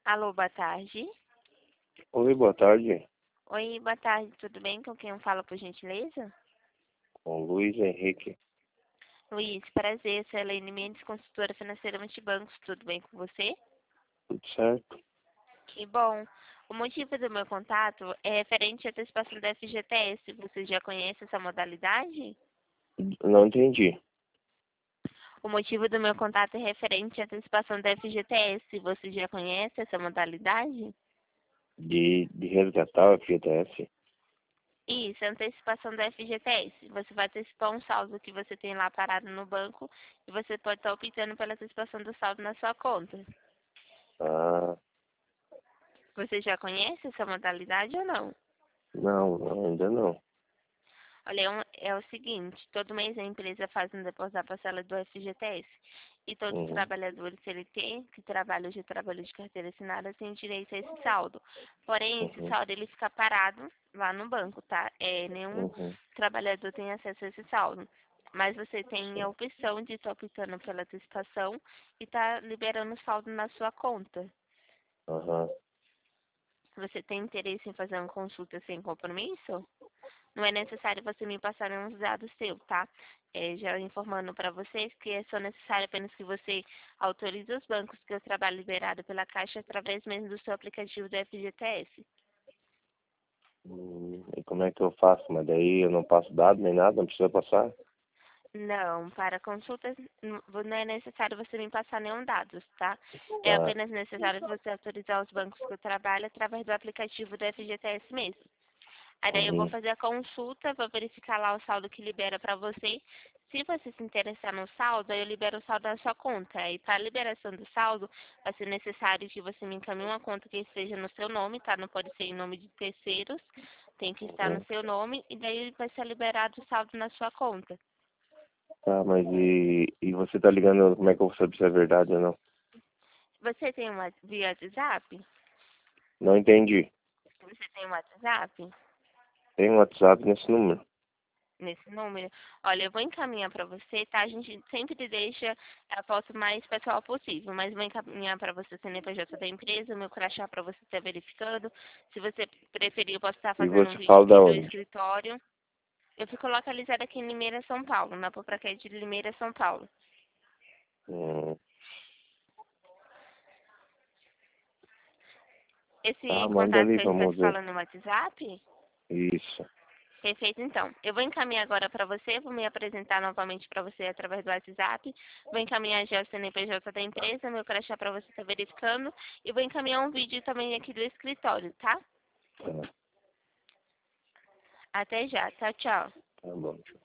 Alô, boa tarde. Oi, boa tarde. Oi, boa tarde, tudo bem? Com quem eu falo, por gentileza? Com Luiz Henrique. Luiz, prazer, sou a Elaine Mendes, consultora financeira Multibancos, tudo bem com você? Tudo certo? Que bom. O motivo do meu contato é referente à antecipação da FGTS. Você já conhece essa modalidade? Não entendi. O motivo do meu contato é referente à antecipação da FGTS. Você já conhece essa modalidade? De resgatar o FGTS? Isso, antecipação da FGTS. Você vai antecipar um saldo que você tem lá parado no banco e você pode estar optando pela antecipação do saldo na sua conta. Ah, Você já conhece essa modalidade ou não? não, ainda não. Olha, é o seguinte, todo mês a empresa faz um depósito da parcela do FGTS e todos os Uhum, trabalhadores CLT que trabalham de trabalho de carteira assinada têm direito a esse saldo. Porém, esse uhum, saldo ele fica parado lá no banco, tá? Nenhum uhum. trabalhador tem acesso a esse saldo. Mas você tem a Sim. opção de estar optando pela antecipação e estar liberando o saldo na sua conta. Aham. Você tem interesse em fazer uma consulta sem compromisso? Não é necessário você me passar nenhum dados seu, tá? Já informando para vocês que é só necessário apenas que você autorize os bancos que eu trabalho liberado pela Caixa através mesmo do seu aplicativo do FGTS. E como é que eu faço? Mas daí eu não passo dado nem nada, não precisa passar? Não, para consultas não é necessário você me passar nenhum dados, tá? É Ah, apenas necessário você autorizar os bancos que eu trabalho através do aplicativo do FGTS mesmo. Aí daí eu vou uhum, fazer a consulta, vou verificar lá o saldo que libera para você. Se você se interessar no saldo, aí eu libero o saldo na sua conta. E para a liberação do saldo, vai ser necessário que você me encaminhe uma conta que esteja no seu nome, tá? Não pode ser em nome de terceiros, tem que estar no uhum. seu nome e daí vai ser liberado o saldo na sua conta. Tá, mas e você tá ligando, como é que eu vou saber se é verdade ou não? Você tem uma via WhatsApp? Não entendi. Você tem um WhatsApp? Tem um WhatsApp nesse número? Nesse número. Olha, eu vou encaminhar para você, tá? A gente sempre deixa a foto mais pessoal possível, mas vou encaminhar para você o CNPJ da empresa, meu crachá para você estar verificando. Se você preferir, eu posso estar E fazendo um você vídeo fala da aqui do onde? escritório. Eu fico localizada aqui em Limeira, São Paulo, na Popraquete de Limeira, São Paulo. Hum, Esse tá, manda contato ali, que a gente está vamos se ver. falando no WhatsApp? Isso. Perfeito, então. Eu vou encaminhar agora para você, vou me apresentar novamente para você através do WhatsApp. Vou encaminhar já o CNPJ da empresa, meu crachá para você estar verificando. E vou encaminhar um vídeo também aqui do escritório, tá? Tá, Até já. Tchau, tchau. tá bom.